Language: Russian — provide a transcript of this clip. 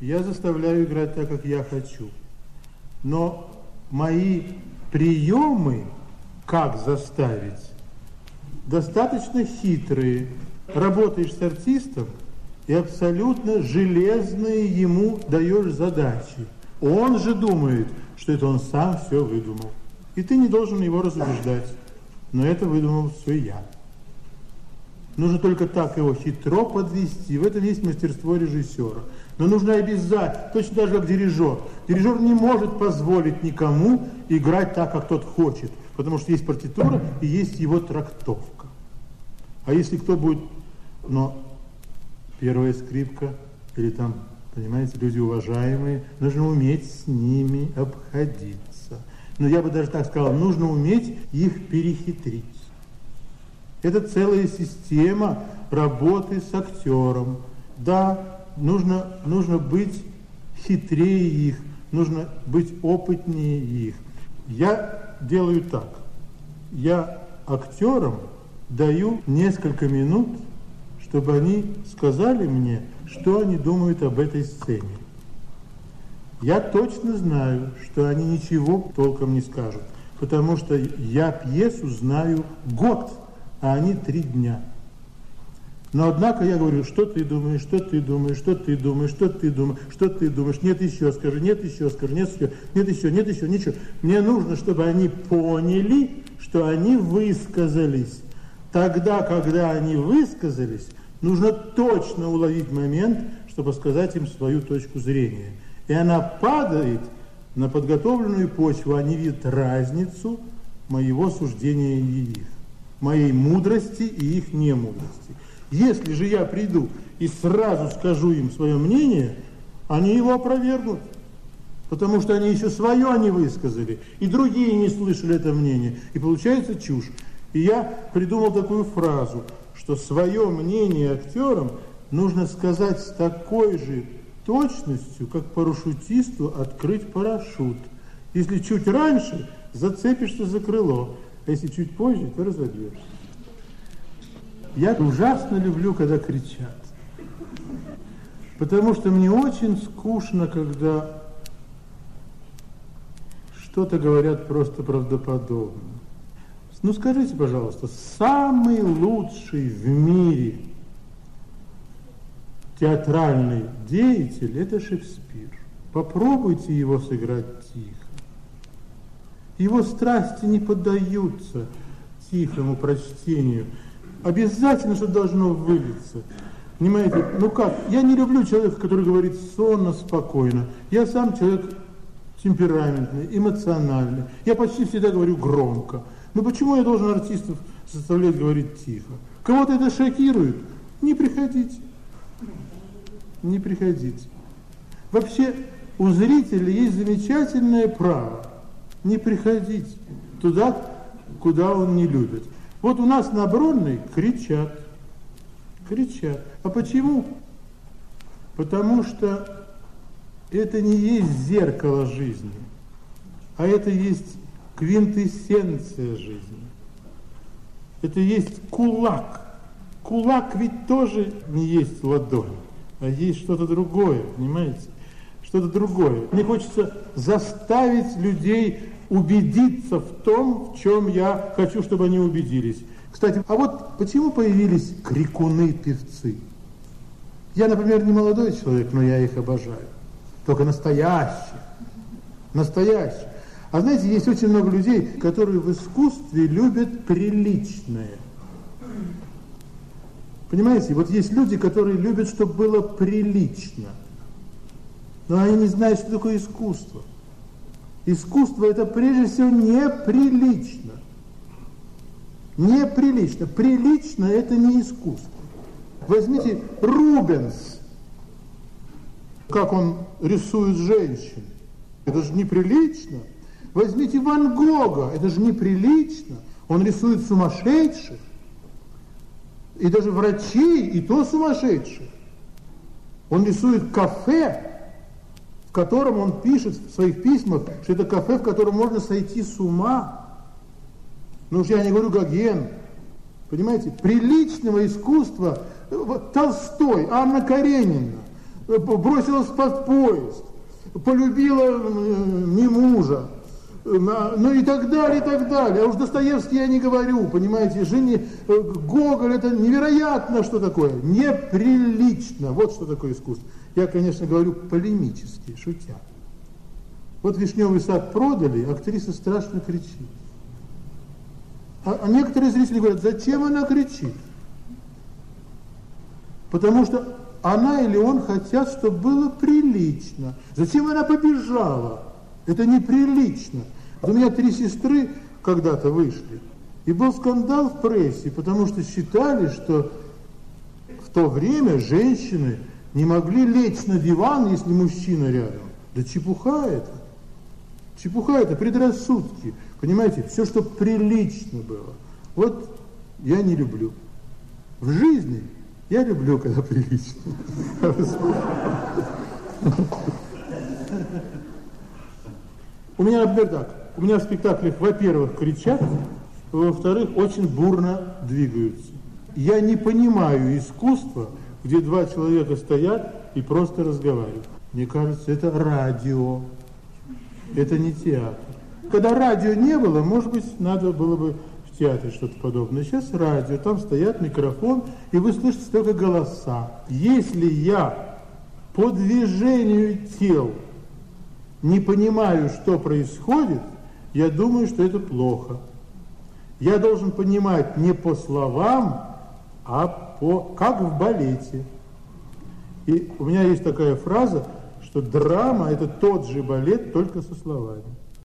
Я заставляю играть так, как я хочу. Но мои приемы, как заставить, достаточно хитрые. Работаешь с артистом и абсолютно железные ему даешь задачи. Он же думает, что это он сам все выдумал. И ты не должен его разубеждать. Но это выдумал все я. Нужно только так его хитро подвести. В этом есть мастерство режиссера. Но нужно обязательно, точно так же, как дирижер. Дирижер не может позволить никому играть так, как тот хочет. Потому что есть партитура и есть его трактовка. А если кто будет, но первая скрипка, или там, понимаете, люди уважаемые, нужно уметь с ними обходиться. Но я бы даже так сказал, нужно уметь их перехитрить. Это целая система работы с актером. Да, нужно быть хитрее их, нужно быть опытнее их. Я делаю так. Я актерам даю несколько минут, чтобы они сказали мне, что они думают об этой сцене. Я точно знаю, что они ничего толком не скажут, потому что я пьесу знаю год, а они 3 дня. Но однако я говорю, что ты думаешь, что ты думаешь, что ты думаешь, что ты думаешь, что ты думаешь, нет еще скажи, нет еще скажи, нет еще, нет еще, нет еще, ничего. Мне нужно, чтобы они поняли, что они высказались. Тогда, когда они высказались, нужно точно уловить момент, чтобы сказать им свою точку зрения. И она падает на подготовленную почву, они видят разницу моего суждения и их, моей мудрости и их немудрости. Если же я приду и сразу скажу им свое мнение, они его опровергнут, потому что они еще свое не высказали, и другие не слышали это мнение, и получается чушь. И я придумал такую фразу, что свое мнение актерам нужно сказать с такой же точностью, как парашютисту открыть парашют. Если чуть раньше, зацепишься за крыло, а если чуть позже, то разобьешься. Я ужасно люблю, когда кричат. Потому что мне очень скучно, когда что-то говорят просто правдоподобно. Ну скажите, пожалуйста, самый лучший в мире театральный деятель – это Шекспир. Попробуйте его сыграть тихо. Его страсти не поддаются тихому прочтению. Обязательно что должно вылиться. Понимаете, ну как, я не люблю человека, который говорит сонно, спокойно. Я сам человек темпераментный, эмоциональный. Я почти всегда говорю громко. Но почему я должен артистов заставлять говорить тихо? Кого-то это шокирует? Не приходите. Не приходите. Вообще у зрителя есть замечательное право не приходить туда, куда он не любит. Вот у нас на Бронной кричат. Кричат. А почему? Потому что это не есть зеркало жизни, а это есть квинтэссенция жизни. Это есть кулак. Кулак ведь тоже не есть ладонь, а есть что-то другое, понимаете? Что-то другое. Мне хочется заставить людей убедиться в том, в чем я хочу, чтобы они убедились. Кстати, а вот почему появились крикуны-певцы? Я, например, не молодой человек, но я их обожаю. Только настоящие. Настоящие. А знаете, есть очень много людей, которые в искусстве любят приличное. Понимаете, вот есть люди, которые любят, чтобы было прилично. Но они не знают, что такое искусство. Искусство – это прежде всего неприлично. Неприлично. Прилично – это не искусство. Возьмите Рубенс, как он рисует женщин. Это же неприлично. Возьмите Ван Гога, это же неприлично. Он рисует сумасшедших. И даже врачей, и то сумасшедших. Он рисует кафе, в котором он пишет в своих письмах, что это кафе, в котором можно сойти с ума. Ну уж я не говорю Гоген. Понимаете, приличного искусства, вот Толстой, Анна Каренина, бросилась под поезд, полюбила не мужа, ну и так далее, и так далее. А уж Достоевский я не говорю, понимаете, Гоголь, это невероятно, что такое, неприлично, вот что такое искусство. Я, конечно, говорю полемически, шутя. Вот «Вишневый сад» продали, актриса страшно кричит. А некоторые зрители говорят, зачем она кричит? Потому что она или он хотят, чтобы было прилично. Зачем она побежала? Это неприлично. У меня 3 сестры когда-то вышли. И был скандал в прессе, потому что считали, что в то время женщины не могли лечь на диван, если мужчина рядом. Да чепуха это. Чепуха это, предрассудки. Понимаете, все, что прилично было. Вот я не люблю. В жизни я люблю, когда прилично. У меня, например, так. У меня в спектаклях, во-первых, кричат, во-вторых, очень бурно двигаются. Я не понимаю искусства, где 2 человека стоят и просто разговаривают. Мне кажется, это радио. Это не театр. Когда радио не было, может быть, надо было бы в театре что-то подобное. Сейчас радио, там стоят микрофон, и вы слышите только голоса. Если я по движению тел не понимаю, что происходит, я думаю, что это плохо. Я должен понимать не по словам, а как в балете. И у меня есть такая фраза, что драма – это тот же балет, только со словами.